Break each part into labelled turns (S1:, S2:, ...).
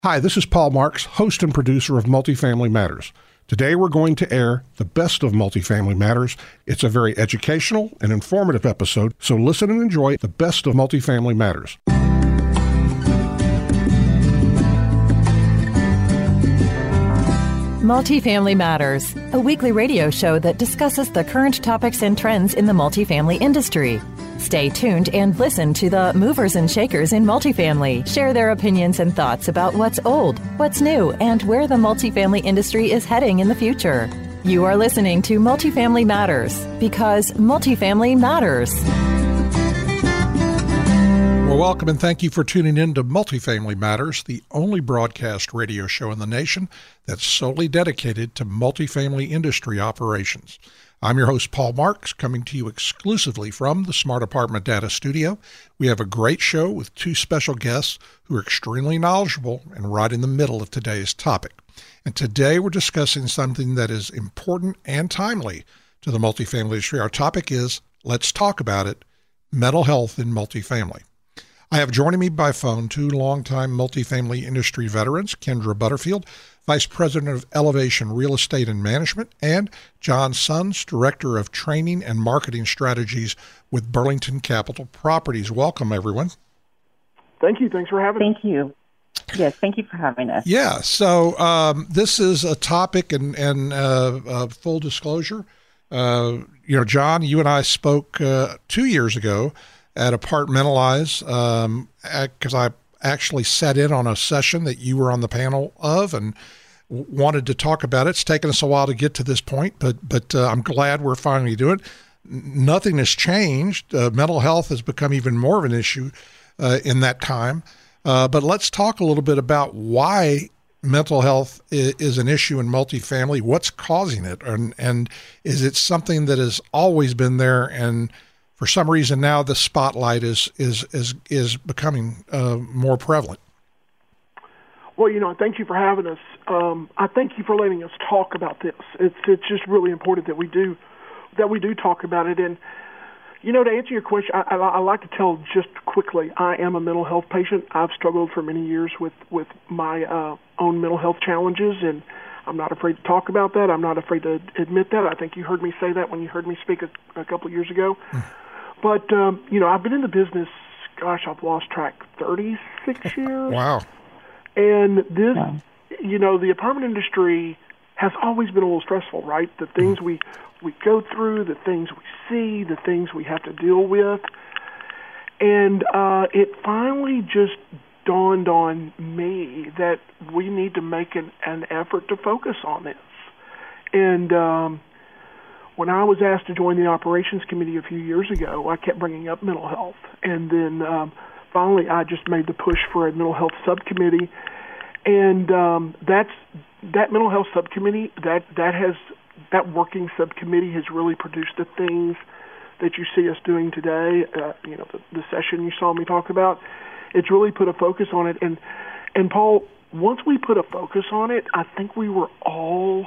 S1: Hi, this is Paul Marks, host and producer of Multifamily Matters. Today we're going to air the best of Multifamily Matters. It's a very educational and informative episode, so listen and enjoy the best of Multifamily Matters.
S2: Multifamily Matters, a weekly radio show that discusses the current topics and trends in the multifamily industry. Stay tuned and listen to the movers and shakers in multifamily share their opinions and thoughts about what's old, what's new, and where the multifamily industry is heading in the future. You are listening to Multifamily Matters because multifamily matters.
S1: Well, welcome and thank you for tuning in to Multifamily Matters, the only broadcast radio show in the nation that's solely dedicated to multifamily industry operations. I'm your host, Paul Marks, coming to you exclusively from the Smart Apartment Data Studio. We have a great show with two special guests who are extremely knowledgeable and right in the middle of today's topic. And today we're discussing something that is important and timely to the multifamily industry. Our topic is, let's talk about it, mental health in multifamily. I have joining me by phone two longtime multifamily industry veterans, Kendra Butterfield, Vice President of Elevation Real Estate and Management, and John Sons, Director of Training and Marketing Strategies with Burlington Capital Properties. Welcome, everyone.
S3: Thank you. Thanks for having us.
S4: Thank you. Yes, thank you for having us.
S1: Yeah, so this is a topic, and full disclosure, John, you and I spoke 2 years ago at Apartmentalize, because I actually sat in on a session that you were on the panel of and wanted to talk about it. It's taken us a while to get to this point, but I'm glad we're finally doing it. Nothing has changed. Mental health has become even more of an issue in that time. But let's talk a little bit about why mental health is an issue in multifamily. What's causing it? And is it something that has always been there, and for some reason now the spotlight is becoming more prevalent?
S3: Well, thank you for having us. I thank you for letting us talk about this. It's just really important that we do talk about it. And to answer your question, I like to tell just quickly, I am a mental health patient. I've struggled for many years with my own mental health challenges, and I'm not afraid to talk about that. I'm not afraid to admit that. I think you heard me say that when you heard me speak a couple of years ago. But, I've been in the business, I've lost track, 36 years.
S1: Wow.
S3: And this, the apartment industry has always been a little stressful, right? The things we go through, the things we see, the things we have to deal with. And it finally just dawned on me that we need to make an effort to focus on this. And when I was asked to join the operations committee a few years ago, I kept bringing up mental health. And then finally I just made the push for a mental health subcommittee. And that mental health subcommittee, that working subcommittee has really produced the things that you see us doing today. The session you saw me talk about, it's really put a focus on it. And Paul, once we put a focus on it, I think we were all,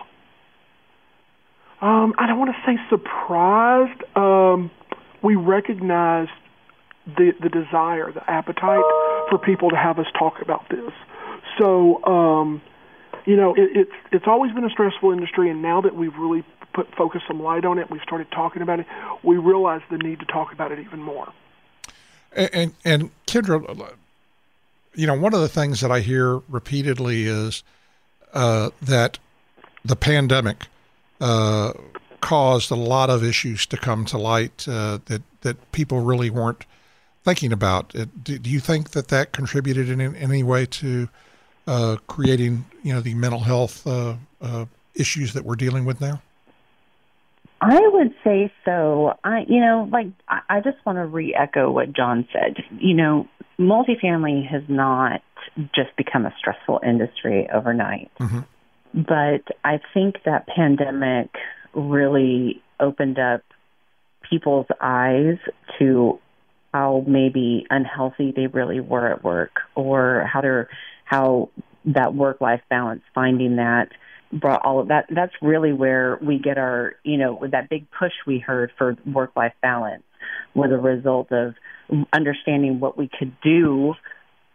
S3: I don't want to say surprised. We recognized the desire, the appetite for people to have us talk about this. So, it's always been a stressful industry, and now that we've really focused some light on it, we've started talking about it, we realize the need to talk about it even more.
S1: And Kendra, one of the things that I hear repeatedly is that the pandemic caused a lot of issues to come to light that people really weren't thinking about. Do you think that contributed in any way to creating, the mental health issues that we're dealing with now?
S4: I would say so. I just want to re-echo what John said. Multifamily has not just become a stressful industry overnight. Mm-hmm. But I think that pandemic really opened up people's eyes to how maybe unhealthy they really were at work, or how that work-life balance, finding that brought all of that. That's really where we get our, with that big push we heard for work-life balance was a result of understanding what we could do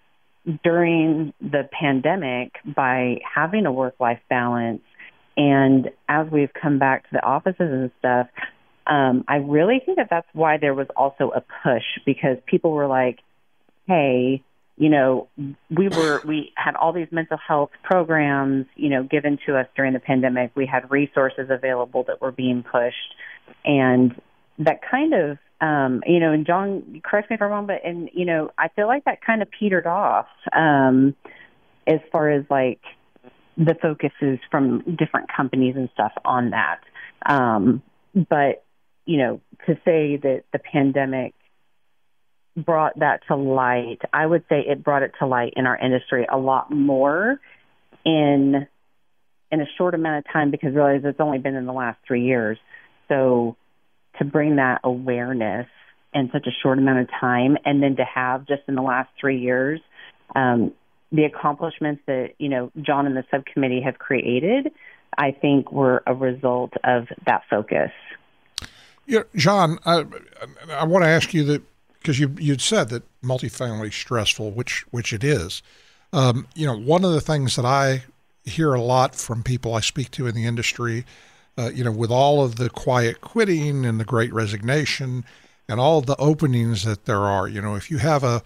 S4: during the pandemic, by having a work-life balance, and as we've come back to the offices and stuff, I really think that that's why there was also a push, because people were like, hey, you know, we had all these mental health programs, you know, given to us during the pandemic. We had resources available that were being pushed, and that kind of, you know, and John, correct me if I'm wrong, but, and, you know, I feel like that kind of petered off as far as like the focuses from different companies and stuff on that. But, you know, to say that the pandemic brought that to light, I would say it brought it to light in our industry a lot more in a short amount of time, because realize it's only been in the last 3 years. So to bring that awareness in such a short amount of time, and then to have just in the last 3 years, the accomplishments that, you know, John and the subcommittee have created, I think were a result of that focus.
S1: Yeah, John, I want to ask you that, because you'd said that multifamily is stressful, which it is. You know, one of the things that I hear a lot from people I speak to in the industry, you know, with all of the quiet quitting and the great resignation and all the openings that there are, you know, if you have a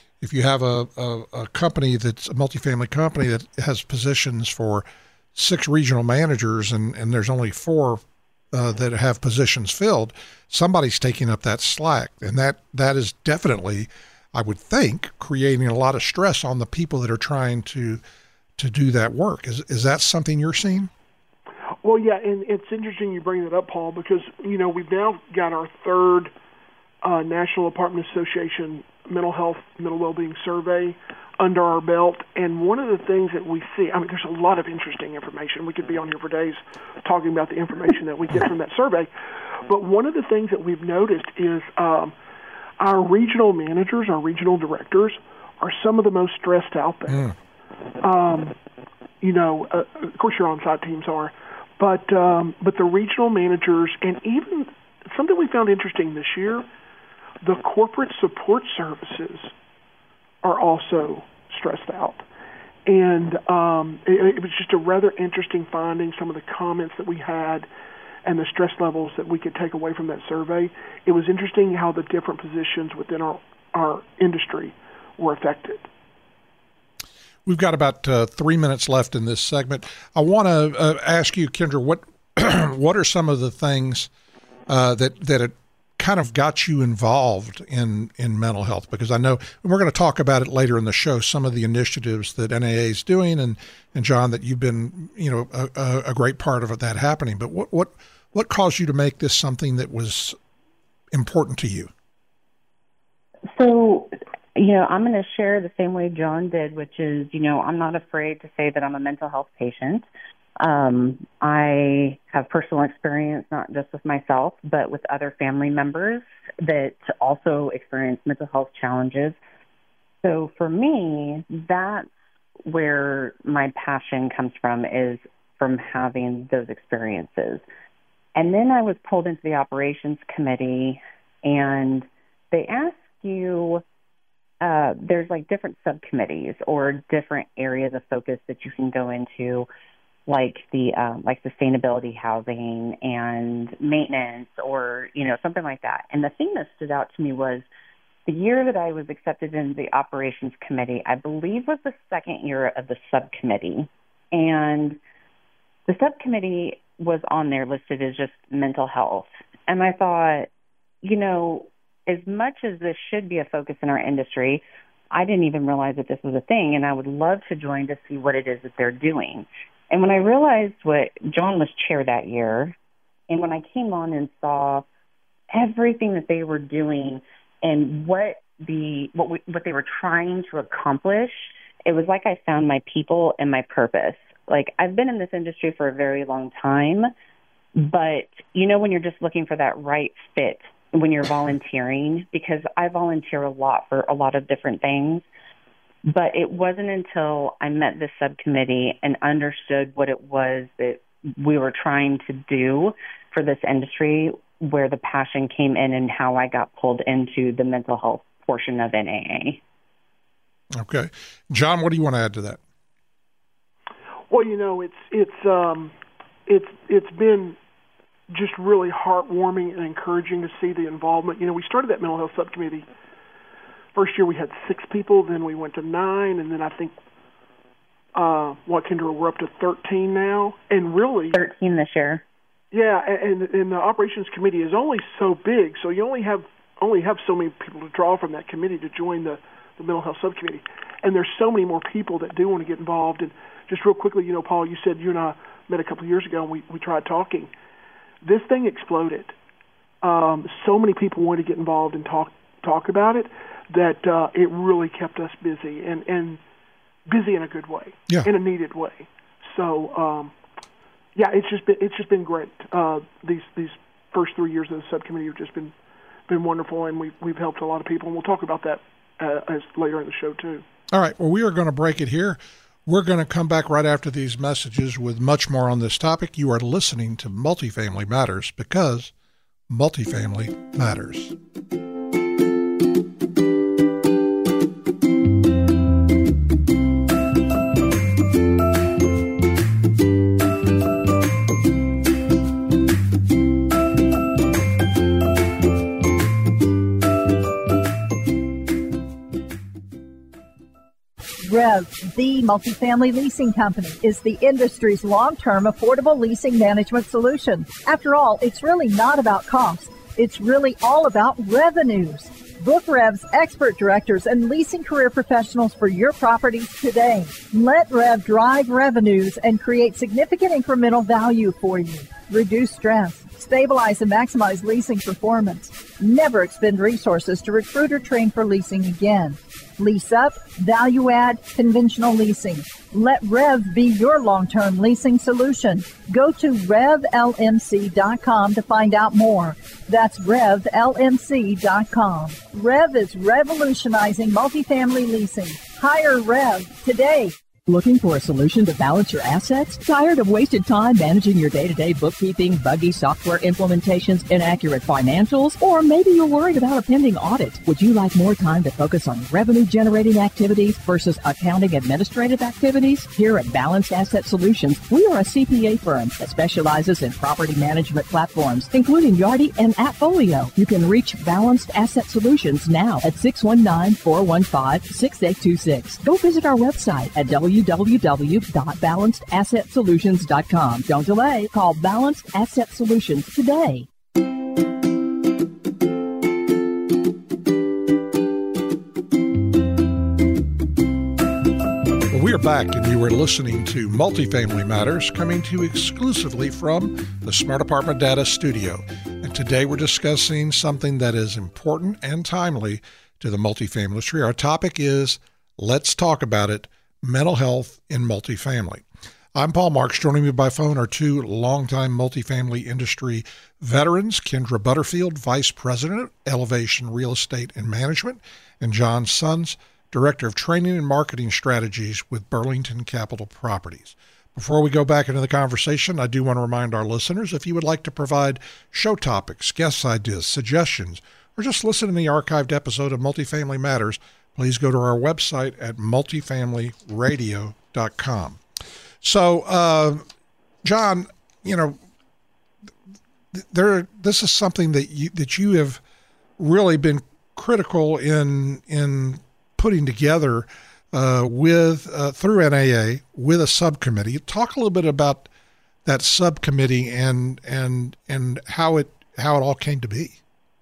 S1: company that's a multifamily company that has positions for 6 regional managers and there's only 4 that have positions filled, somebody's taking up that slack. And that is definitely, I would think, creating a lot of stress on the people that are trying to do that work. Is that something you're seeing?
S3: Well, yeah, and it's interesting you bring that up, Paul, because, you know, we've now got our 3rd National Apartment Association Mental Health, Mental Wellbeing Survey under our belt. And one of the things that we see, I mean, there's a lot of interesting information. We could be on here for days talking about the information that we get from that survey. But one of the things that we've noticed is our regional managers, our regional directors, are some of the most stressed out there. You know, of course your on-site teams are, but the regional managers, and even something we found interesting this year, the corporate support services are also stressed out. And it was just a rather interesting finding, some of the comments that we had and the stress levels that we could take away from that survey. It was interesting how the different positions within our industry were affected.
S1: We've got about 3 minutes left in this segment. I want to ask you, Kendra, what are some of the things that it kind of got you involved in mental health? Because I know, and we're going to talk about it later in the show, some of the initiatives that NAA is doing, and John, that you've been, you know, a great part of that happening. But what caused you to make this something that was important to you?
S4: So, you know, I'm going to share the same way John did, which is, you know, I'm not afraid to say that I'm a mental health patient. I have personal experience, not just with myself, but with other family members that also experience mental health challenges. So for me, that's where my passion comes from, is from having those experiences. And then I was pulled into the operations committee, and they ask you, there's like different subcommittees or different areas of focus that you can go into, like the like sustainability, housing, and maintenance, or, you know, something like that. And the thing that stood out to me was the year that I was accepted into the operations committee, I believe was the 2nd year of the subcommittee. And the subcommittee was on there listed as just mental health. And I thought, you know, as much as this should be a focus in our industry, I didn't even realize that this was a thing, and I would love to join to see what it is that they're doing. And when I realized what John was chair that year, and when I came on and saw everything that they were doing and what they were trying to accomplish, it was like I found my people and my purpose. Like, I've been in this industry for a very long time, but, you know, when you're just looking for that right fit when you're volunteering, because I volunteer a lot for a lot of different things, but it wasn't until I met this subcommittee and understood what it was that we were trying to do for this industry where the passion came in, and how I got pulled into the mental health portion of NAA.
S1: Okay. John, what do you want to add to that?
S3: Well, it's been just really heartwarming and encouraging to see the involvement. We started that mental health subcommittee. First year we had 6 people, then we went to 9, and then I think, Kendra, we're up to 13 now, and really
S4: 13 this year.
S3: Yeah, and the operations committee is only so big, so you only have so many people to draw from that committee to join the mental health subcommittee, and there's so many more people that do want to get involved. And just real quickly, Paul, you said you and I met a couple of years ago, and we tried talking. This thing exploded. So many people wanted to get involved and talk about it that it really kept us busy and busy in a good way, in a needed way. So it's just been great. These first 3 years of the subcommittee have just been wonderful, and we've helped a lot of people, and we'll talk about that as later in the show too.
S1: All right. Well, we are going to break it here. We're going to come back right after these messages with much more on this topic. You are listening to Multifamily Matters, because multifamily matters.
S5: Rev, the multifamily leasing company, is the industry's long-term affordable leasing management solution. After all, it's really not about cost. It's really all about revenues. Book Rev's expert directors and leasing career professionals for your properties today. Let Rev drive revenues and create significant incremental value for you. Reduce stress. Stabilize and maximize leasing performance. Never expend resources to recruit or train for leasing again. Lease up, value add, conventional leasing. Let Rev be your long-term leasing solution. Go to RevLMC.com to find out more. That's RevLMC.com. Rev is revolutionizing multifamily leasing. Hire Rev today.
S6: Looking for a solution to balance your assets? Tired of wasted time managing your day-to-day bookkeeping, buggy software implementations, inaccurate financials? Or maybe you're worried about a pending audit. Would you like more time to focus on revenue-generating activities versus accounting administrative activities? Here at Balanced Asset Solutions, we are a CPA firm that specializes in property management platforms, including Yardi and Appfolio. You can reach Balanced Asset Solutions now at 619-415-6826. Go visit our website at www.balancedasset.solutions.com. Don't delay. Call Balanced Asset Solutions today.
S1: Well, we are back, and you are listening to Multifamily Matters, coming to you exclusively from the Smart Apartment Data Studio. And today we're discussing something that is important and timely to the multifamily industry. Our topic is, let's talk about it, mental health in multifamily. I'm Paul Marks. Joining me by phone are 2 longtime multifamily industry veterans, Kendra Butterfield, Vice President of Elevation Real Estate and Management, and John Sons, Director of Training and Marketing Strategies with Burlington Capital Properties. Before we go back into the conversation, I do want to remind our listeners, if you would like to provide show topics, guest ideas, suggestions, or just listen to the archived episode of Multifamily Matters, please go to our website at multifamilyradio.com. So, John, this is something that you have really been critical in putting together through NAA with a subcommittee. Talk a little bit about that subcommittee and how it all came to be.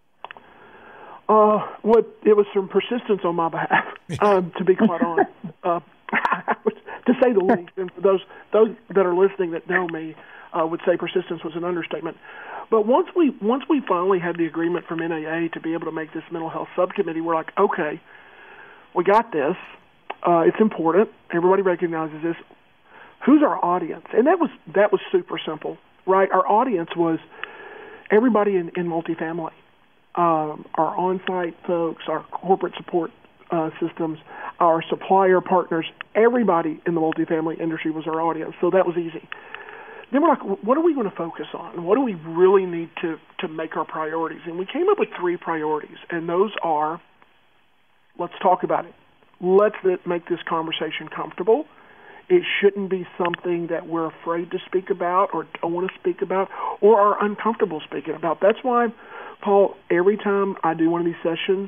S3: It was some persistence on my behalf, to be quite honest, to say the least. And for those that are listening that know me, would say persistence was an understatement. But once we finally had the agreement from NAA to be able to make this mental health subcommittee, we're like, okay, we got this. It's important. Everybody recognizes this. Who's our audience? And that was super simple, right? Our audience was everybody in multifamily. Our on-site folks, our corporate support systems, our supplier partners, everybody in the multifamily industry was our audience. So that was easy. Then we're like, what are we going to focus on? What do we really need to make our priorities? And we came up with 3 priorities, and those are, let's talk about it. let's make this conversation comfortable. It shouldn't be something that we're afraid to speak about or don't want to speak about or are uncomfortable speaking about. That's why, Paul, every time I do one of these sessions,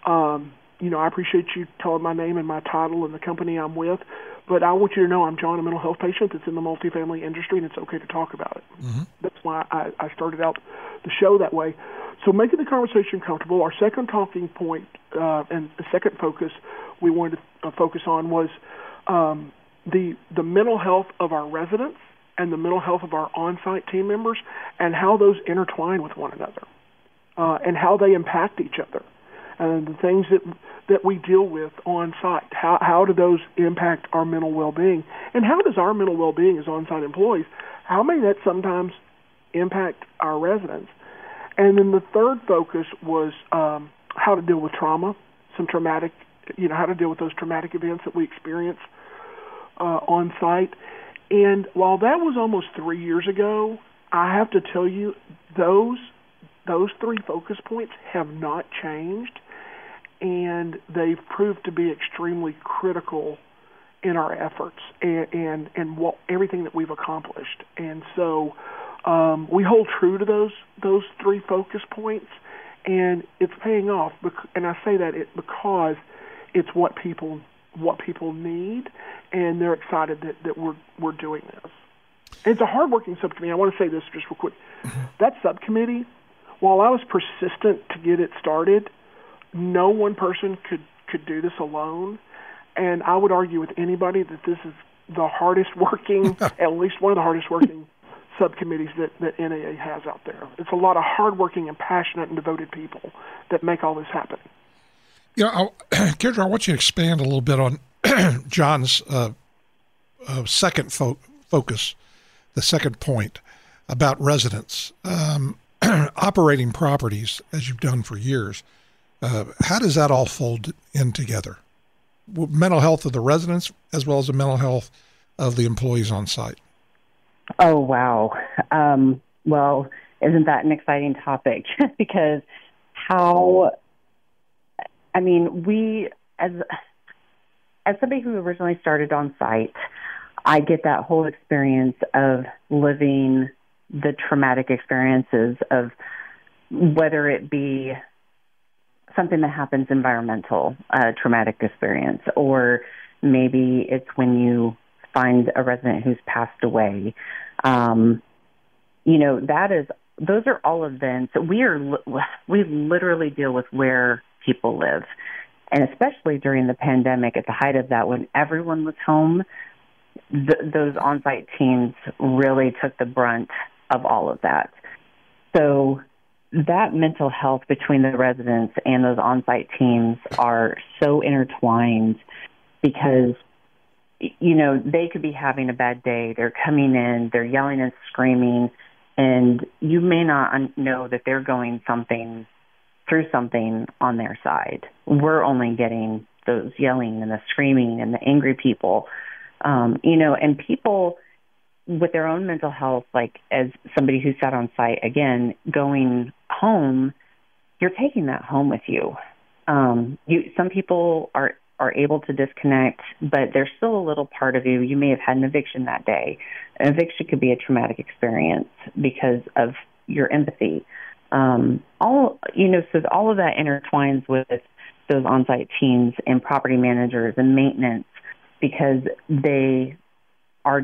S3: I appreciate you telling my name and my title and the company I'm with, but I want you to know I'm John, a mental health patient that's in the multifamily industry, and it's okay to talk about it. Mm-hmm. That's why I started out the show that way. So making the conversation comfortable, our second talking point and the second focus we wanted to focus on was the mental health of our residents and the mental health of our on-site team members and how those intertwine with one another and how they impact each other and the things that we deal with on-site. How do those impact our mental well-being? And how does our mental well-being as on-site employees, how may that sometimes impact our residents? And then the third focus was how to deal with trauma, some traumatic, how to deal with those traumatic events that we experience on site. And while that was almost 3 years ago, I have to tell you, those three focus points have not changed, and they've proved to be extremely critical in our efforts and everything that we've accomplished. And so we hold true to those three focus points, and it's paying off. And I say that because it's what people need, and they're excited that we're doing this. And it's a hardworking subcommittee. I want to say this just real quick. Mm-hmm. That subcommittee, while I was persistent to get it started, no one person could do this alone. And I would argue with anybody that this is the hardest working, at least one of the hardest working subcommittees that NAA has out there. It's a lot of hardworking and passionate and devoted people that make all this happen.
S1: Kendra, I want you to expand a little bit on John's second focus, the second point about residents. Operating properties, as you've done for years, how does that all fold in together? Mental health of the residents as well as the mental health of the employees on site.
S4: Oh, wow. Well, isn't that an exciting topic? Because we, as somebody who originally started on site, I get that whole experience of living the traumatic experiences of whether it be something that happens environmental, traumatic experience, or maybe it's when you find a resident who's passed away. Those are all events. We literally deal with where people live. And especially during the pandemic, at the height of that, when everyone was home, those on-site teams really took the brunt of all of that. So that mental health between the residents and those on-site teams are so intertwined because, they could be having a bad day. They're coming in, they're yelling and screaming, and you may not know that they're going through something on their side. We're only getting those yelling and the screaming and the angry people, and people with their own mental health, like as somebody who sat on site, again, going home, you're taking that home with you. Some people are able to disconnect, but there's still a little part of you. You may have had an eviction that day. An eviction could be a traumatic experience because of your empathy. So all of that intertwines with those on-site teams and property managers and maintenance because they are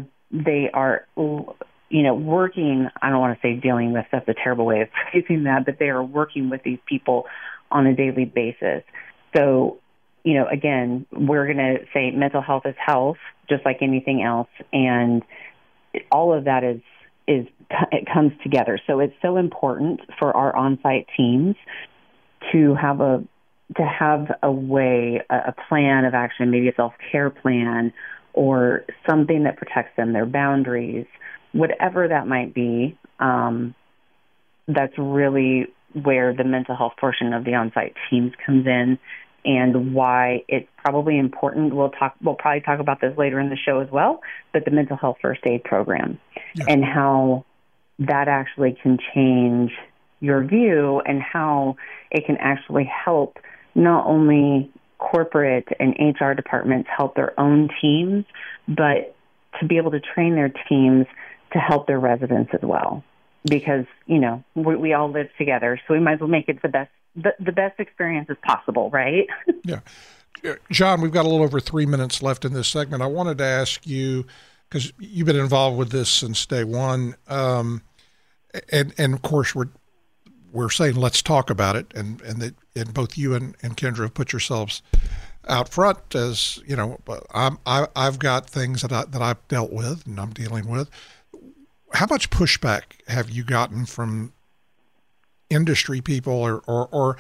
S4: working, I don't want to say dealing with, that's a terrible way of phrasing that, but they are working with these people on a daily basis. So, again, we're going to say mental health is health, just like anything else, and all of that it comes together. So it's so important for our on-site teams to have a way, a plan of action, maybe a self-care plan or something that protects them, their boundaries, whatever that might be. That's really where the mental health portion of the on-site teams comes in and why it's probably important. We'll probably talk about this later in the show as well, but the mental health first aid program and how that actually can change your view and how it can actually help not only corporate and HR departments help their own teams, but to be able to train their teams to help their residents as well. Because, we all live together, so we might as well make it the best experience as possible, right?
S1: Yeah. John, we've got a little over 3 minutes left in this segment. I wanted to ask you, because you've been involved with this since day one, and of course we're saying let's talk about it, and both you and Kendra have put yourselves out front as I've got things that I've dealt with and I'm dealing with. How much pushback have you gotten from industry people, or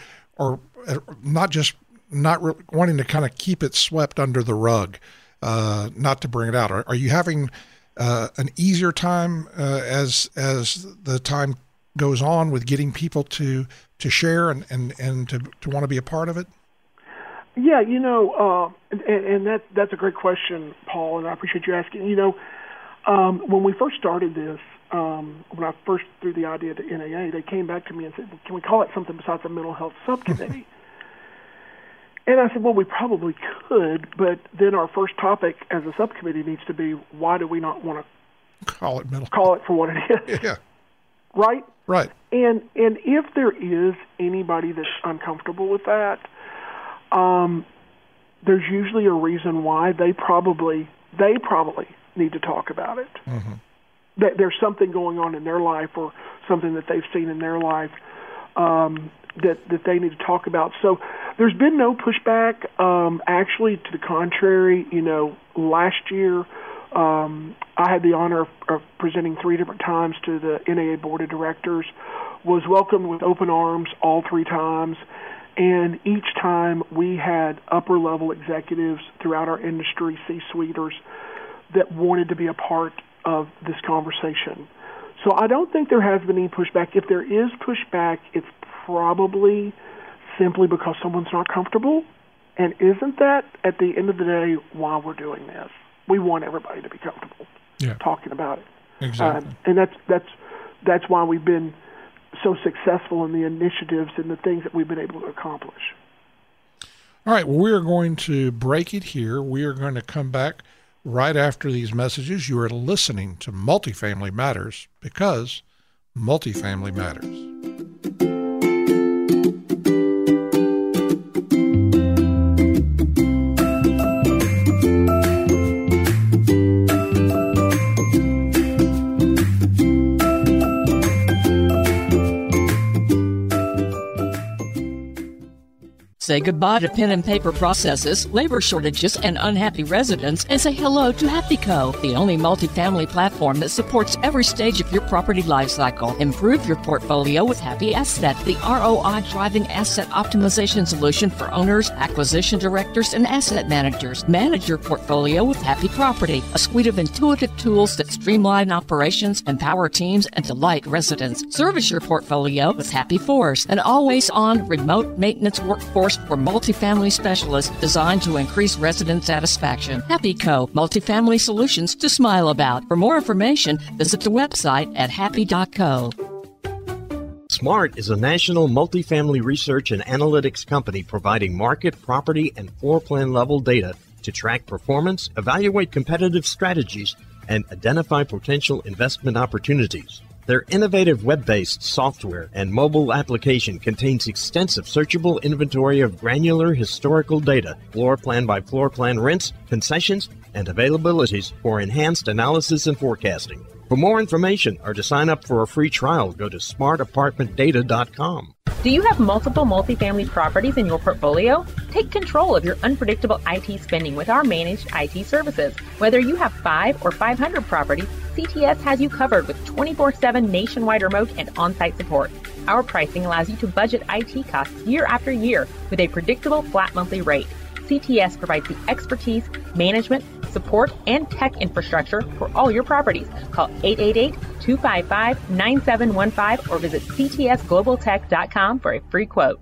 S1: not really wanting to kind of keep it swept under the rug, not to bring it out? Are you having an easier time as the time goes on with getting people to share and to want to be a part of it?
S3: Yeah, and that's a great question, Paul, and I appreciate you asking. When we first started this, when I first threw the idea to NAA, they came back to me and said, can we call it something besides a mental health subcommittee? And I said, well, we probably could, but then our first topic as a subcommittee needs to be, why do we not want to call it for what it is?
S1: Yeah.
S3: Right?
S1: Right.
S3: And if there is anybody that's uncomfortable with that, there's usually a reason why. They probably need to talk about it. Mm-hmm. That there's something going on in their life or something that they've seen in their life that they need to talk about. So there's been no pushback. Actually, to the contrary, last year I had the honor of presenting 3 different times to the NAA Board of Directors, was welcomed with open arms all 3 times, and each time we had upper-level executives throughout our industry, C-suiters, that wanted to be a part of this conversation. So I don't think there has been any pushback. If there is pushback, it's probably simply because someone's not comfortable. And isn't that, at the end of the day, why we're doing this? We want everybody to be comfortable talking about it.
S1: Exactly.
S3: And that's why we've been so successful in the initiatives and the things that we've been able to accomplish.
S1: All right, well, we're going to break it here. We are going to come back right after these messages. You are listening to Multifamily Matters, because multifamily matters.
S6: Say goodbye to pen and paper processes, labor shortages, and unhappy residents, and say hello to HappyCo, the only multifamily platform that supports every stage of your property lifecycle. Improve your portfolio with Happy Asset, the ROI-driving asset optimization solution for owners, acquisition directors, and asset managers. Manage your portfolio with Happy Property, a suite of intuitive tools that streamline operations, empower teams, and delight residents. Service your portfolio with Happy Force, an always-on remote maintenance workforce for multifamily specialists designed to increase resident satisfaction. HappyCo, multifamily solutions to smile about. For more information, visit the website at happy.co.
S7: SMART is a national multifamily research and analytics company providing market, property, and floor plan level data to track performance, evaluate competitive strategies, and identify potential investment opportunities. Their innovative web-based software and mobile application contains extensive searchable inventory of granular historical data, floor plan by floor plan rents, concessions, and availabilities for enhanced analysis and forecasting. For more information or to sign up for a free trial, go to smartapartmentdata.com.
S8: Do you have multiple multifamily properties in your portfolio? Take control of your unpredictable IT spending with our managed IT services. Whether you have 5 or 500 properties, CTS has you covered with 24/7 nationwide remote and on-site support. Our pricing allows you to budget IT costs year after year with a predictable flat monthly rate. CTS provides the expertise, management, support, and tech infrastructure for all your properties. Call 888-255-9715 or visit ctsglobaltech.com for a free quote.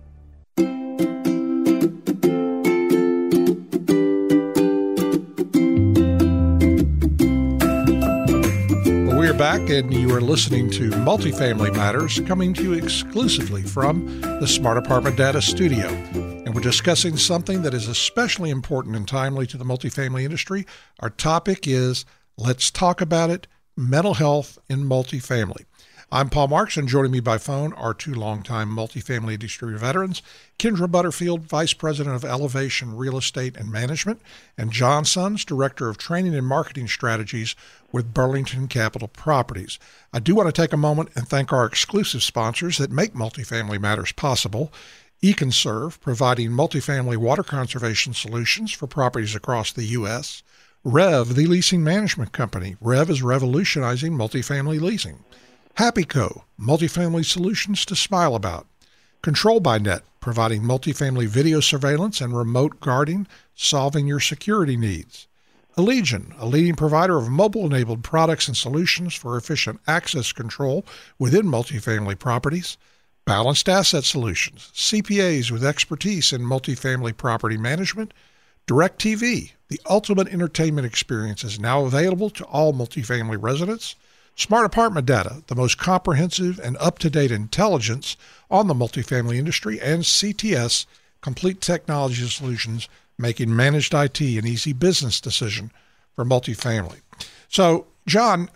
S1: We're back, and you are listening to Multifamily Matters, coming to you exclusively from the Smart Apartment Data Studio. and we're discussing something that is especially important and timely to the multifamily industry. Our topic is, let's talk about it, mental health in multifamily. I'm Paul Marks, and joining me by phone are two longtime multifamily industry veterans, Kendra Butterfield, Vice President of Elevation Real Estate and Management, and John Sons, Director of Training and Marketing Strategies with Burlington Capital Properties. I do want to take a moment and thank our exclusive sponsors that make Multifamily Matters possible. EconServe, providing multifamily water conservation solutions for properties across the U.S. Rev, the leasing management company. Rev is revolutionizing multifamily leasing. HappyCo, multifamily solutions to smile about. Control by Net, providing multifamily video surveillance and remote guarding, solving your security needs. Allegion, a leading provider of mobile-enabled products and solutions for efficient access control within multifamily properties. Balanced Asset Solutions, CPAs with expertise in multifamily property management. DirecTV, the ultimate entertainment experience, is now available to all multifamily residents. Smart Apartment Data, the most comprehensive and up-to-date intelligence on the multifamily industry. And CTS, Complete Technology Solutions, making managed IT an easy business decision for multifamily. So, John,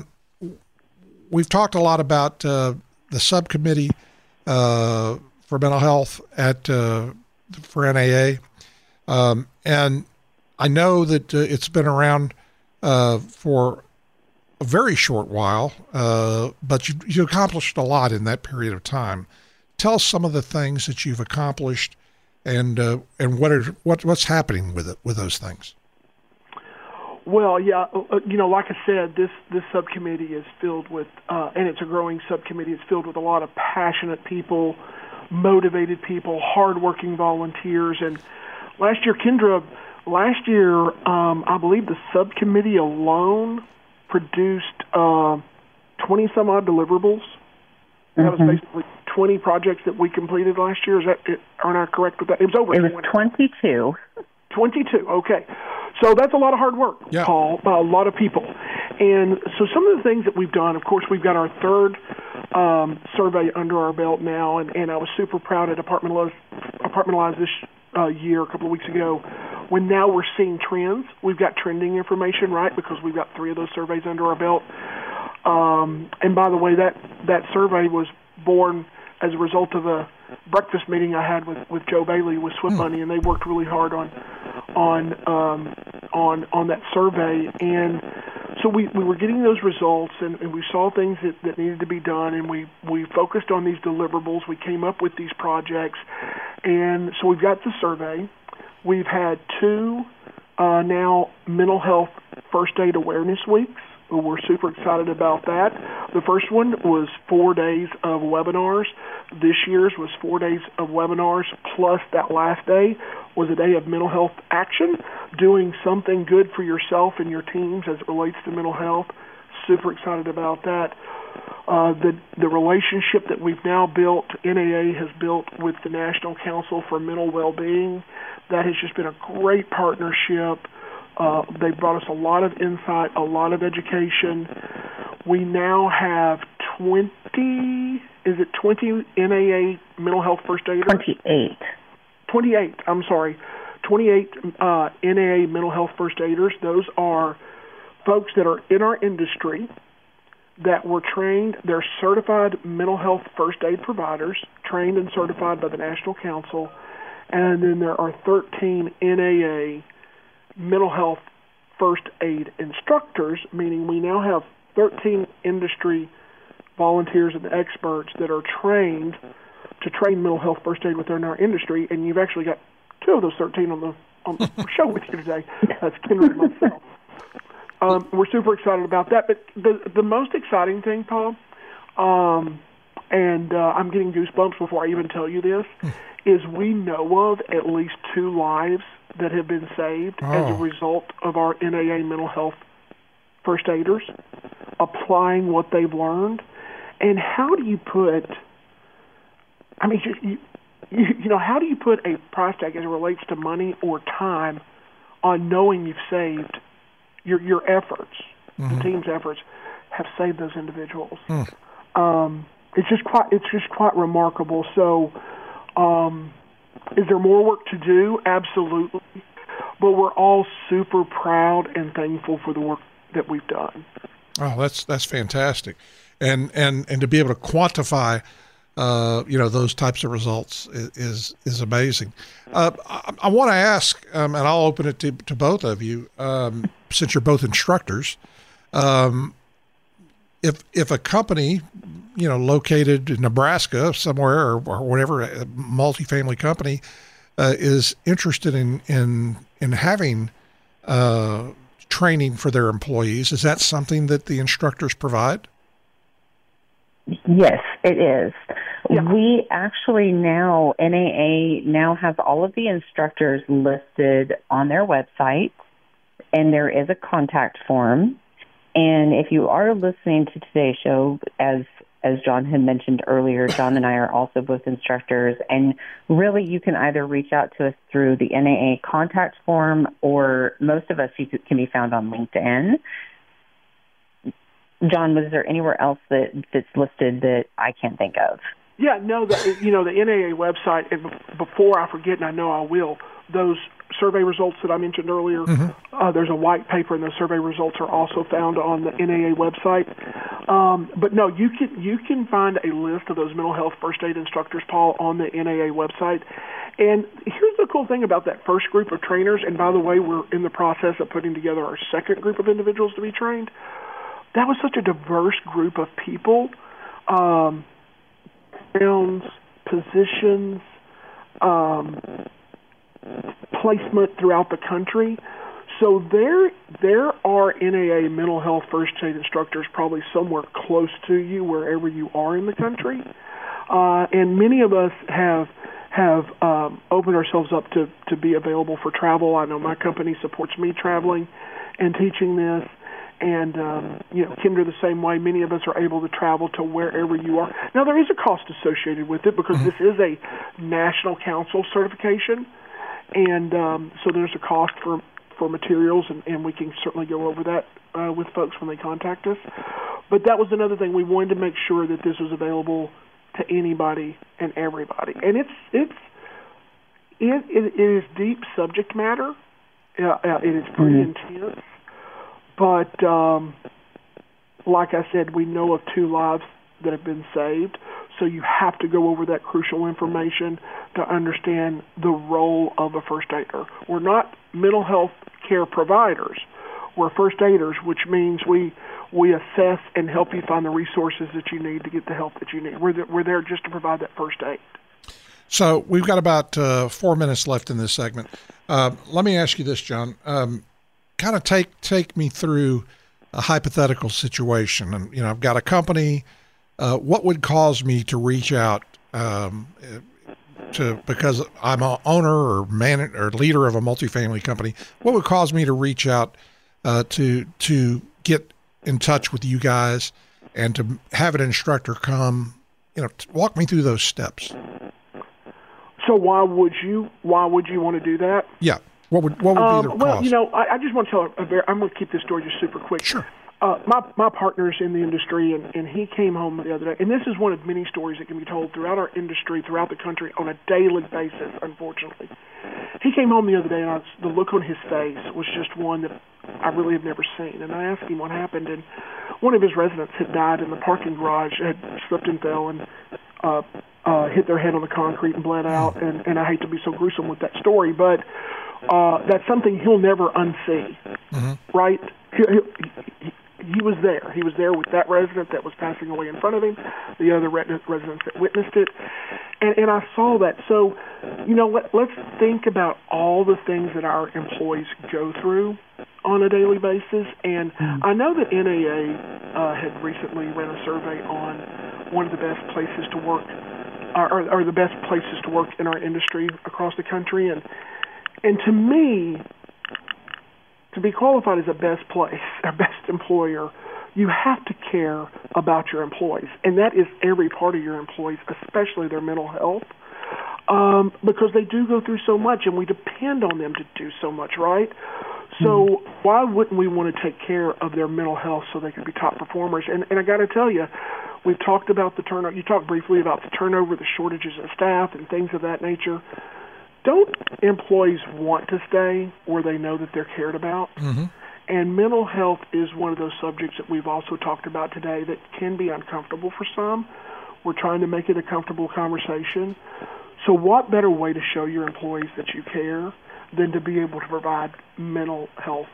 S1: we've talked a lot about the subcommittee for mental health for NAA, and I know that it's been around for a very short while, but you accomplished a lot in that period of time. Tell us some of the things that you've accomplished, and what's happening with those things.
S3: Well, yeah, like I said, this subcommittee is filled with, and it's a growing subcommittee. It's filled with a lot of passionate people, motivated people, hardworking volunteers. And last year, I believe the subcommittee alone produced 20-some-odd deliverables. That was basically 20 projects that we completed last year. Aren't I correct with that? It was over 20.
S4: It was 22.
S3: 22, okay. So that's a lot of hard work, yeah. Paul, by a lot of people. And so some of the things that we've done, of course, we've got our third survey under our belt now, and I was super proud at Apartmentalize this year, a couple of weeks ago, when now we're seeing trends. We've got trending information, right, because we've got 3 of those surveys under our belt. And by the way, that survey was born as a result of a breakfast meeting I had with Joe Bailey with Swift Money, and they worked really hard on that survey. And so we were getting those results, and we saw things that needed to be done, and we focused on these deliverables. We came up with these projects, and so we've got the survey. We've had 2 now mental health first aid awareness weeks. We're super excited about that. The first one was 4 days of webinars. This year's was 4 days of webinars, plus that last day was a day of mental health action, doing something good for yourself and your teams as it relates to mental health. Super excited about that. The relationship that we've now built, NAA has built with the National Council for Mental Well-Being, that has just been a great partnership. They brought us a lot of insight, a lot of education. We now have 20 NAA mental health first aiders? 28, I'm sorry. 28 NAA mental health first aiders. Those are folks that are in our industry that were trained. They're certified mental health first aid providers, trained and certified by the National Council. And then there are 13 NAA mental health first aid instructors, meaning we now have 13 industry volunteers and experts that are trained to train mental health first aid within our industry, and you've actually got 2 of those 13 on the show with you today. That's Kendra and myself. We're super excited about that, but the most exciting thing, Paul, and I'm getting goosebumps before I even tell you this, is we know of at least 2 lives that have been saved as a result of our NAA mental health first aiders applying what they've learned. And how do you put, how do you put a price tag as it relates to money or time on knowing you've saved your efforts, the team's efforts have saved those individuals? It's just quite remarkable. So Is there more work to do? Absolutely. But we're all super proud and thankful for the work that we've done.
S1: Oh, that's fantastic. And to be able to quantify those types of results is amazing. I want to ask, and I'll open it to both of you, since you're both instructors. If a company, located in Nebraska somewhere or whatever, a multifamily company, is interested in having training for their employees, is that something that the instructors provide?
S4: Yes, it is.
S3: Yeah.
S4: We actually now, NAA now has all of the instructors listed on their website, and there is a contact form. And if you are listening to today's show, as John had mentioned earlier, John and I are also both instructors, and really you can either reach out to us through the NAA contact form, or most of us can be found on LinkedIn. John, was there anywhere else that's listed that I can't think of?
S3: Yeah, no, the NAA website, and before I forget, and I know I will, those survey results that I mentioned earlier, there's a white paper, and those survey results are also found on the NAA website. But no, you can find a list of those mental health first aid instructors, Paul, on the NAA website. And here's the cool thing about that first group of trainers, and by the way, we're in the process of putting together our second group of individuals to be trained. That was such a diverse group of people, backgrounds, positions, placement throughout the country. So there are NAA mental health first aid instructors probably somewhere close to you, wherever you are in the country. And many of us have opened ourselves up to be available for travel. I know my company supports me traveling and teaching this. And, Kinder the same way. Many of us are able to travel to wherever you are. Now, there is a cost associated with it because this is a National Council certification. And so there's a cost for materials, and we can certainly go over that with folks when they contact us. But that was another thing. We wanted to make sure that this was available to anybody and everybody. And it is deep subject matter. It is pretty intense. But like I said, we know of 2 lives that have been saved. So you have to go over that crucial information to understand the role of a first aider. We're not mental health care providers. We're first aiders, which means we assess and help you find the resources that you need to get the help that you need. We're there just to provide that first aid.
S1: So we've got about 4 minutes left in this segment. Let me ask you this, John. Kind of take me through a hypothetical situation. And, I've got a company. What would cause me to reach out because I'm an owner or manager or leader of a multifamily company? What would cause me to reach out to get in touch with you guys and to have an instructor come? Walk me through those steps.
S3: So why would you want to do that?
S1: Yeah. What would be the cost?
S3: Well, I just want to tell I'm going to keep this story just super quick.
S1: Sure.
S3: My partner's in the industry, and he came home the other day, and this is one of many stories that can be told throughout our industry, throughout the country, on a daily basis, unfortunately. He came home the other day, and the look on his face was just one that I really have never seen. And I asked him what happened, and one of his residents had died in the parking garage, had slipped and fell, and hit their head on the concrete and bled out. And I hate to be so gruesome with that story, but that's something he'll never unsee, right? He was there. He was there with that resident that was passing away in front of him, the other residents that witnessed it. And I saw that. So, let's think about all the things that our employees go through on a daily basis. And I know that NAA had recently ran a survey on one of the best places to work, or the best places to work in our industry across the country. And to me, to be qualified as a best place, a best employer, you have to care about your employees. And that is every part of your employees, especially their mental health, because they do go through so much, and we depend on them to do so much, right? So why wouldn't we want to take care of their mental health so they can be top performers? And I got to tell you, we've talked about the turnover. You talked briefly about the turnover, the shortages of staff, and things of that nature. don't employees want to stay where they know that they're cared about?
S1: Mm-hmm.
S3: And mental health is one of those subjects that we've also talked about today that can be uncomfortable for some. We're trying to make it a comfortable conversation. So what better way to show your employees that you care than to be able to provide mental health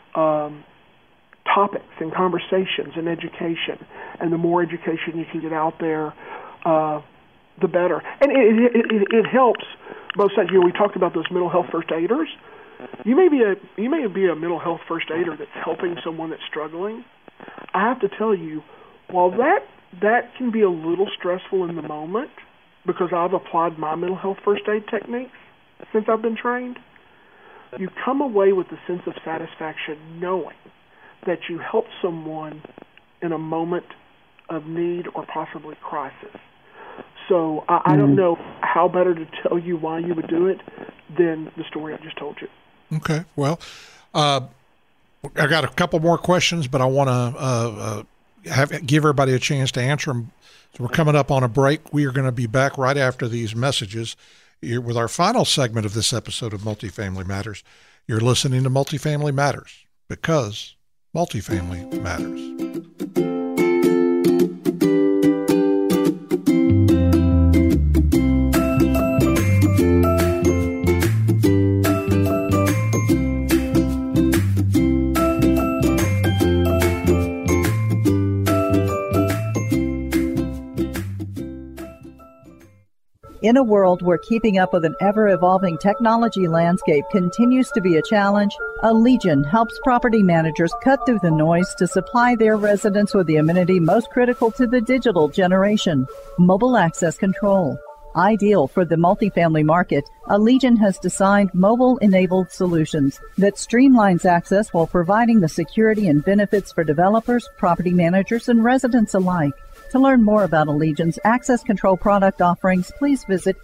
S3: topics and conversations and education? And the more education you can get out there, the better. And it helps both sides. We talked about those mental health first aiders. You may be a mental health first aider that's helping someone that's struggling. I have to tell you, while that can be a little stressful in the moment, because I've applied my mental health first aid techniques since I've been trained, you come away with a sense of satisfaction knowing that you helped someone in a moment of need or possibly crisis. So I don't know how better to tell you why you would do it than the story I just told you.
S1: Okay. Well, I got a couple more questions, but I want to give everybody a chance to answer them. So we're coming up on a break. We are going to be back right after these messages with our final segment of this episode of Multifamily Matters. You're listening to Multifamily Matters because multifamily matters.
S5: In a world where keeping up with an ever-evolving technology landscape continues to be a challenge, Allegion helps property managers cut through the noise to supply their residents with the amenity most critical to the digital generation, mobile access control. Ideal for the multifamily market, Allegion has designed mobile-enabled solutions that streamlines access while providing the security and benefits for developers, property managers, and residents alike. To learn more about Allegion's access control product offerings, please visit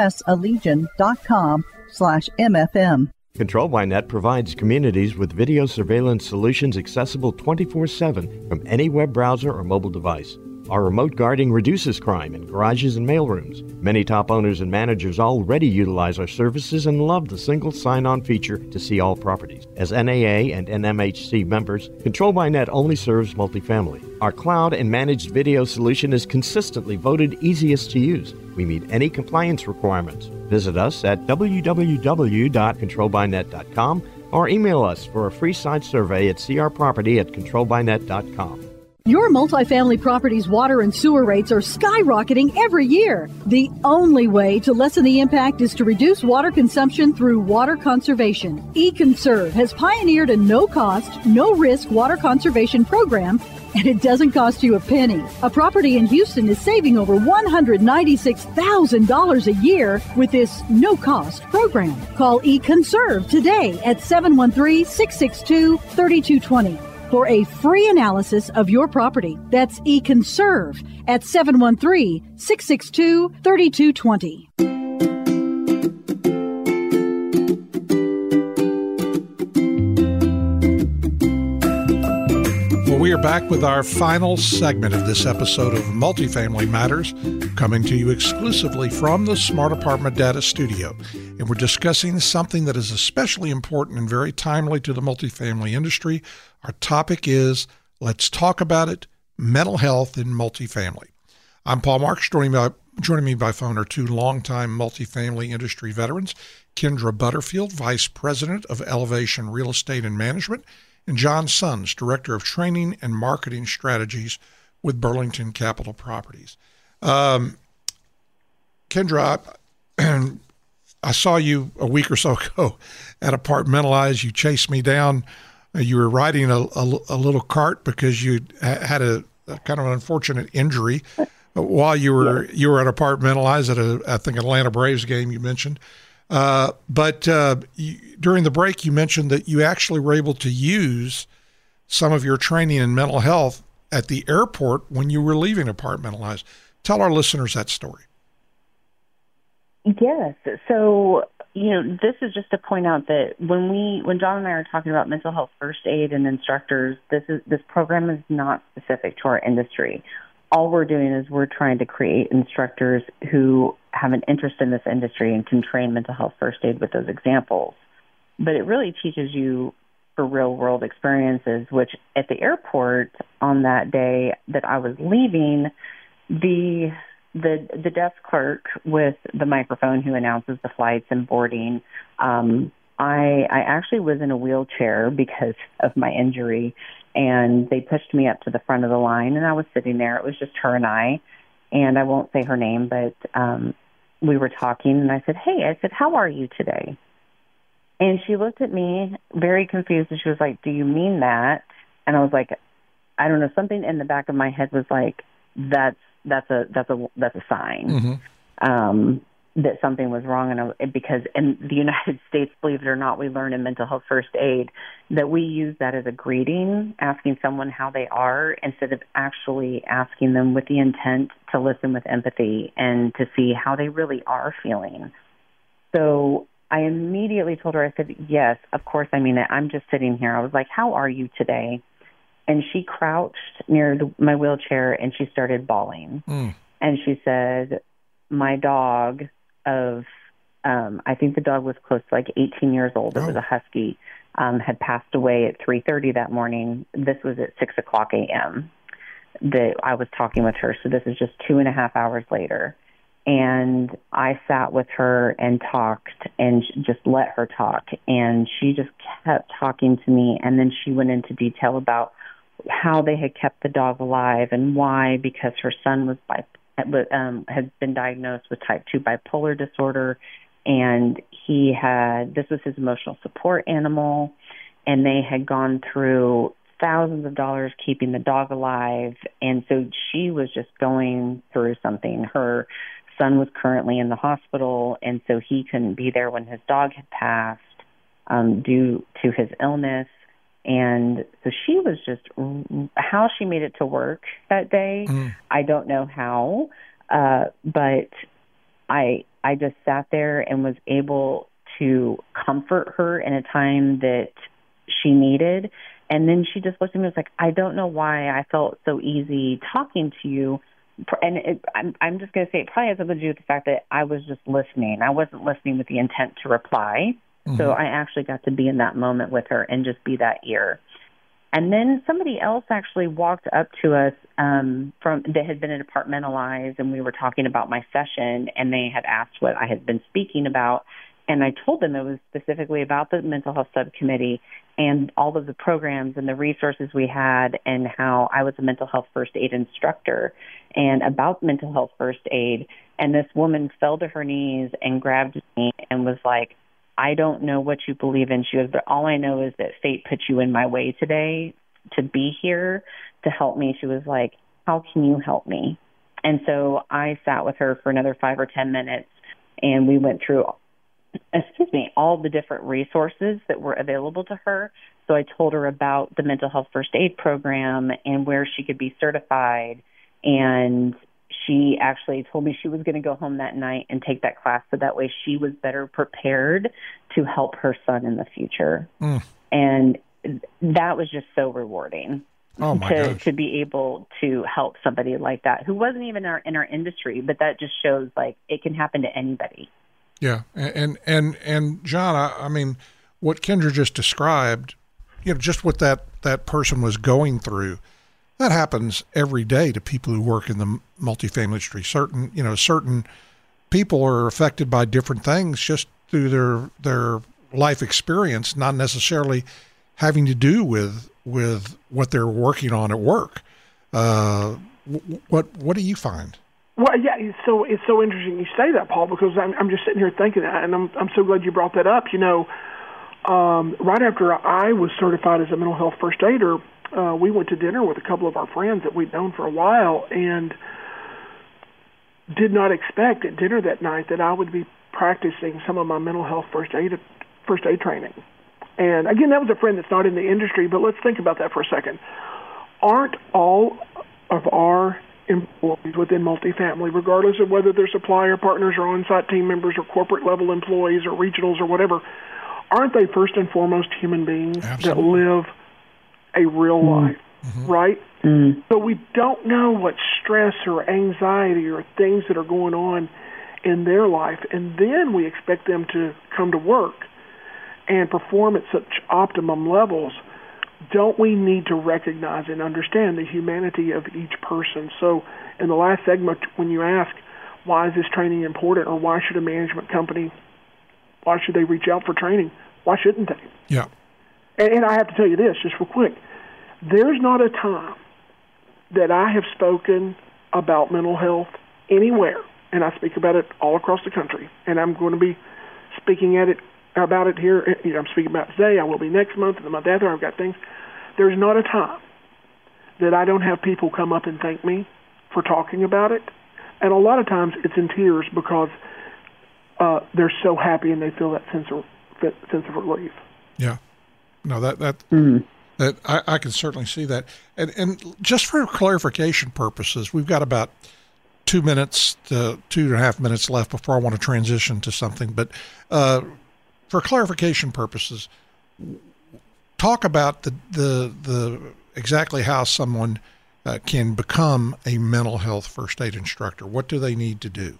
S5: usallegion.com/MFM.
S7: Control by Net provides communities with video surveillance solutions accessible 24/7 from any web browser or mobile device. Our remote guarding reduces crime in garages and mailrooms. Many top owners and managers already utilize our services and love the single sign-on feature to see all properties. As NAA and NMHC members, Control by Net only serves multifamily. Our cloud and managed video solution is consistently voted easiest to use. We meet any compliance requirements. Visit us at www.controlbynet.com or email us for a free site survey at crproperty@controlbynet.com.
S5: Your multifamily property's water and sewer rates are skyrocketing every year. The only way to lessen the impact is to reduce water consumption through water conservation. eConserve has pioneered a no-cost, no-risk water conservation program, and it doesn't cost you a penny. A property in Houston is saving over $196,000 a year with this no-cost program. Call eConserve today at 713-662-3220. for a free analysis of your property. That's eConserve at 713-662-3220.
S1: Well, we are back with our final segment of this episode of Multifamily Matters, coming to you exclusively from the Smart Apartment Data Studio. And we're discussing something that is especially important and very timely to the multifamily industry. Our topic is, let's talk about it, mental health in multifamily. I'm Paul Marks. Joining me by phone are two longtime multifamily industry veterans, Kendra Butterfield, Vice President of Elevation Real Estate and Management, and John Sons, Director of Training and Marketing Strategies with Burlington Capital Properties. Kendra, I saw you a week or so ago at Apartmentalize. You chased me down. You were riding a little cart because you had a kind of an unfortunate injury while you were at Apartmentalize at I think Atlanta Braves game you mentioned. But during the break, you mentioned that you actually were able to use some of your training in mental health at the airport when you were leaving Apartmentalize. Tell our listeners that story.
S4: Yes. So, this is just to point out that when John and I are talking about mental health first aid and instructors, this program is not specific to our industry. all we're doing is we're trying to create instructors who have an interest in this industry and can train mental health first aid with those examples. But it really teaches you for real-world experiences, which at the airport on that day that I was leaving, the desk clerk with the microphone who announces the flights and boarding, I actually was in a wheelchair because of my injury, and they pushed me up to the front of the line, and I was sitting there. It was just her and I won't say her name, but we were talking, and I said, "Hey," "how are you today?" And she looked at me very confused, and she was like, "Do you mean that?" And I was like, I don't know, something in the back of my head was like, that's a sign that something was wrong. And because in the United States, believe it or not, we learn in mental health first aid that we use that as a greeting, asking someone how they are instead of actually asking them with the intent to listen with empathy and to see how they really are feeling. So I immediately told her, I said, "Yes, of course I mean it. I'm just sitting here." I was like, "How are you today?" And she crouched near my wheelchair and she started bawling. And she said, "My dog of, I think the dog was close to like 18 years old. It was a husky, had passed away at 3:30 that morning. This was at 6:00 a.m. that I was talking with her. So this is just 2.5 hours later. And I sat with her and talked and just let her talk. And she just kept talking to me. And then she went into detail about how they had kept the dog alive and why, because her son was had been diagnosed with type 2 bipolar disorder. And this was his emotional support animal. And they had gone through thousands of dollars keeping the dog alive. And so she was just going through something. Her son was currently in the hospital, and so he couldn't be there when his dog had passed due to his illness. And so she was just, how she made it to work that day, I don't know how, but I just sat there and was able to comfort her in a time that she needed. And then she just looked at me and was like, "I don't know why I felt so easy talking to you." And I'm just going to say it probably has something to do with the fact that I was just listening. I wasn't listening with the intent to reply. So I actually got to be in that moment with her and just be that ear. And then somebody else actually walked up to us that had been departmentalized, and we were talking about my session, and they had asked what I had been speaking about. And I told them it was specifically about the mental health subcommittee and all of the programs and the resources we had, and how I was a mental health first aid instructor and about mental health first aid. And this woman fell to her knees and grabbed me and was like, "I don't know what you believe in." She goes, "But all I know is that fate put you in my way today to be here to help me." She was like, "How can you help me?" And so I sat with her for another 5 or 10 minutes, and we went through all the different resources that were available to her. So I told her about the mental health first aid program and where she could be certified. And she actually told me she was going to go home that night and take that class so that way she was better prepared to help her son in the future. And that was just so rewarding. To be able to help somebody like that who wasn't even in our industry, but that just shows like it can happen to anybody.
S1: Yeah. And John, I mean, what Kendra just described, just what that person was going through, that happens every day to people who work in the multifamily industry. Certain people are affected by different things just through their life experience, not necessarily having to do with what they're working on at work. What do you find?
S3: Well, yeah, it's so interesting you say that, Paul, because I'm just sitting here thinking that, and I'm so glad you brought that up. Right after I was certified as a mental health first aider, we went to dinner with a couple of our friends that we'd known for a while, and did not expect at dinner that night that I would be practicing some of my mental health first aid training. And again, that was a friend that's not in the industry, but let's think about that for a second. Aren't all of our employees within multifamily, regardless of whether they're supplier partners or on-site team members or corporate level employees or regionals or whatever, aren't they first and foremost human beings that live a real life, right? So we don't know what stress or anxiety or things that are going on in their life, and then we expect them to come to work and perform at such optimum levels. Don't we need to recognize and understand the humanity of each person? So in the last segment, when you ask, why is this training important, or why should a management company, why should they reach out for training? Why shouldn't they?
S1: Yeah.
S3: And I have to tell you this, just real quick. There's not a time that I have spoken about mental health anywhere, and I speak about it all across the country, and I'm going to be speaking about it here. I'm speaking about today. I will be next month and the month after. I've got things. There's not a time that I don't have people come up and thank me for talking about it, and a lot of times it's in tears because they're so happy and they feel that sense of relief.
S1: Yeah. No, that I can certainly see that. And just for clarification purposes, we've got about 2 minutes to 2.5 minutes left before I want to transition to something. But for clarification purposes, talk about the exactly how someone can become a mental health first aid instructor. What do they need to do?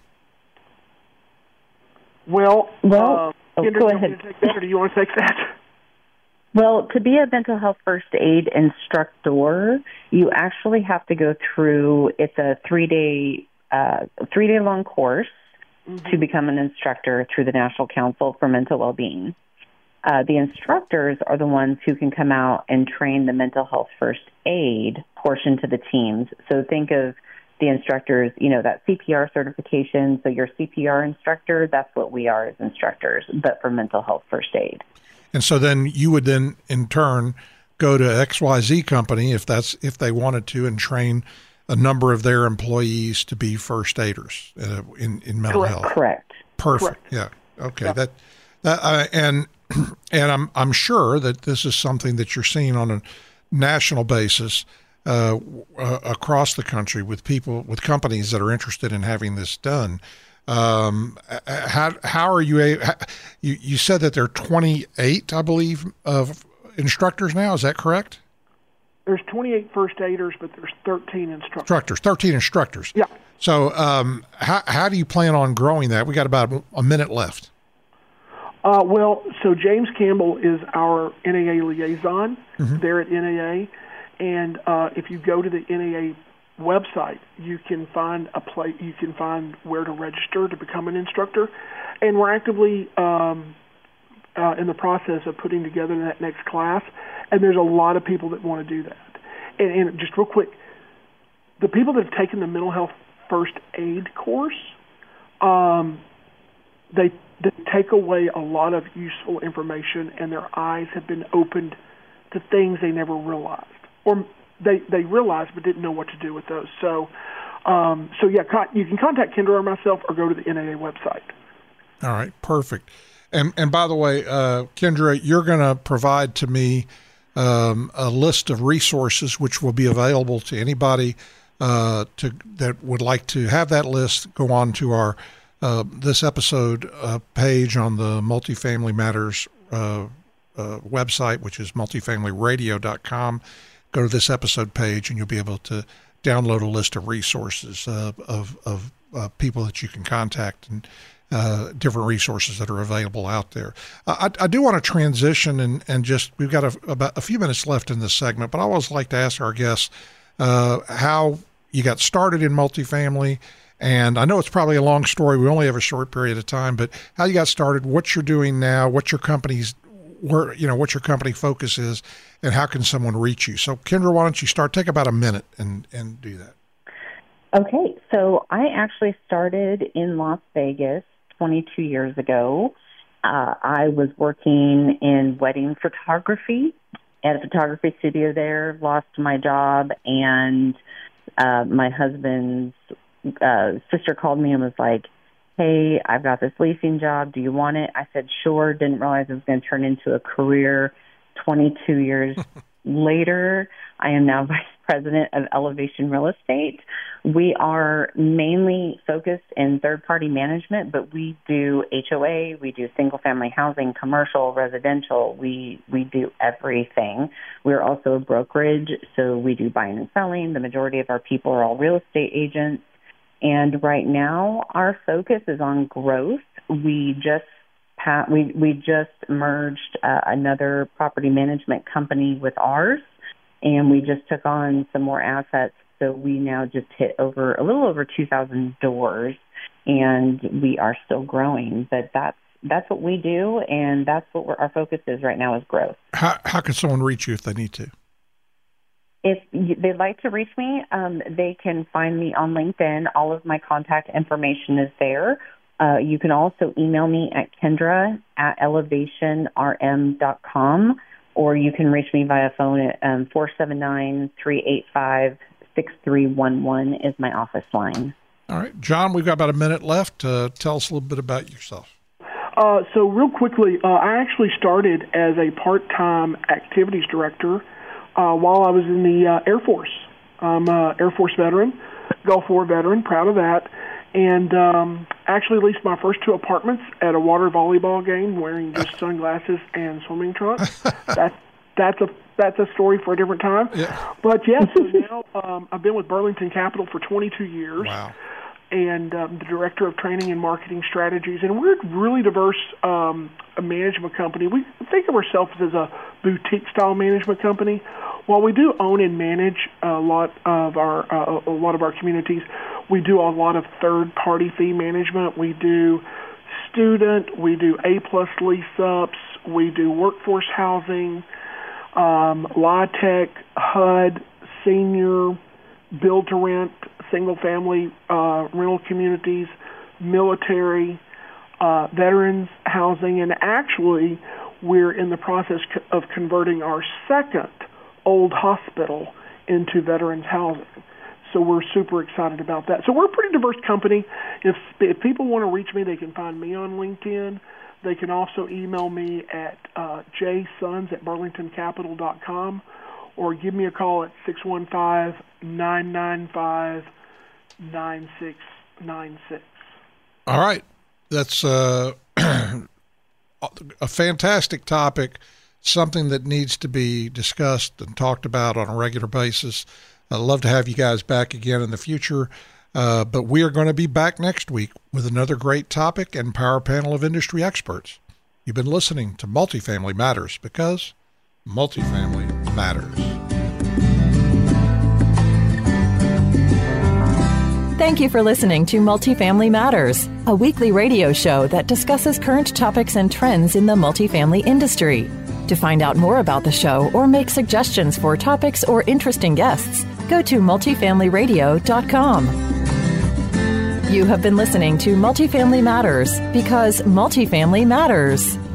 S3: Well,
S4: go ahead.
S3: Do you want to take that, or do you want to take that?
S4: Well, to be a mental health first aid instructor, you actually have to go through, it's a 3-day long course to become an instructor through the National Council for Mental Wellbeing. The instructors are the ones who can come out and train the mental health first aid portion to the teams. So think of the instructors, that CPR certification. So your CPR instructor, that's what we are as instructors, but for mental health first aid.
S1: And so then you would then in turn go to XYZ company if they wanted to and train a number of their employees to be first aiders in mental health.
S4: Correct.
S1: Perfect. Correct. Yeah. Okay. Yeah. And I'm sure that this is something that you're seeing on a national basis across the country with companies that are interested in having this done. How are you? You said that there are 28, I believe, of instructors now. Is that correct?
S3: There's 28 first aiders, but there's 13 instructors.
S1: 13 instructors.
S3: Yeah.
S1: So how do you plan on growing that? We got about a minute left.
S3: So James Campbell is our NAA liaison there at NAA, and if you go to the NAA website, you can find where to register to become an instructor, and we're actively in the process of putting together that next class, and there's a lot of people that want to do that. And just real quick, the people that have taken the mental health first aid course, they take away a lot of useful information, and their eyes have been opened to things they never realized, or they realized but didn't know what to do with those. So you can contact Kendra or myself, or go to the NAA website.
S1: All right, perfect. And by the way, Kendra, you're going to provide to me a list of resources which will be available to anybody that would like to have that list. Go on to our this episode page on the Multifamily Matters website, which is multifamilyradio.com. Go to this episode page, and you'll be able to download a list of resources of people that you can contact and different resources that are available out there. I do want to transition and just, we've got about a few minutes left in this segment, but I always like to ask our guests how you got started in multifamily. And I know it's probably a long story. We only have a short period of time, but how you got started, what you're doing now, what your company focus is, and how can someone reach you? So, Kendra, why don't you start? Take about a minute and do that.
S4: Okay, so I actually started in Las Vegas 22 years ago. I was working in wedding photography at a photography studio there, lost my job, and my husband's sister called me and was like, hey, I've got this leasing job. Do you want it? I said, sure. Didn't realize it was going to turn into a career. 22 years later, I am now vice president of Elevation Real Estate. We are mainly focused in third-party management, but we do HOA, we do single-family housing, commercial, residential. We do everything. We're also a brokerage, so we do buying and selling. The majority of our people are all real estate agents. And right now, our focus is on growth. We just merged another property management company with ours, and we just took on some more assets. So we now just hit a little over 2,000 doors, and we are still growing. But that's what we do, and that's what our focus is right now is growth.
S1: How can someone reach you if they need to?
S4: If they'd like to reach me, they can find me on LinkedIn. All of my contact information is there. You can also email me at kendra@elevationrm.com, or you can reach me via phone at 479-385-6311 is my office line.
S1: All right. John, we've got about a minute left. Tell us a little bit about yourself.
S3: So real quickly, I actually started as a part-time activities director while I was in the Air Force. I'm an Air Force veteran, Gulf War veteran, proud of that. And actually leased my first 2 apartments at a water volleyball game wearing just sunglasses and swimming trunks. That's a story for a different time. Yeah. But so now I've been with Burlington Capital for 22 years.
S1: Wow.
S3: And the director of training and marketing strategies. And we're a really diverse management company. We think of ourselves as a boutique-style management company. While we do own and manage a lot of our communities, we do a lot of third-party fee management. We do student, we do A-plus lease-ups, we do workforce housing, LIHTC, HUD, senior, build-to-rent, single-family rental communities, military, veterans housing, and actually we're in the process of converting our second old hospital into veterans housing. So we're super excited about that. So we're a pretty diverse company. If people want to reach me, they can find me on LinkedIn. They can also email me at jsons@burlingtoncapital.com or give me a call at 615-995-9696.
S1: All right. That's a fantastic topic, something that needs to be discussed and talked about on a regular basis. I'd love to have you guys back again in the future, but we are going to be back next week with another great topic and power panel of industry experts. You've been listening to Multifamily Matters because multifamily matters.
S2: Thank you for listening to Multifamily Matters, a weekly radio show that discusses current topics and trends in the multifamily industry. To find out more about the show or make suggestions for topics or interesting guests, go to multifamilyradio.com. You have been listening to Multifamily Matters because multifamily matters.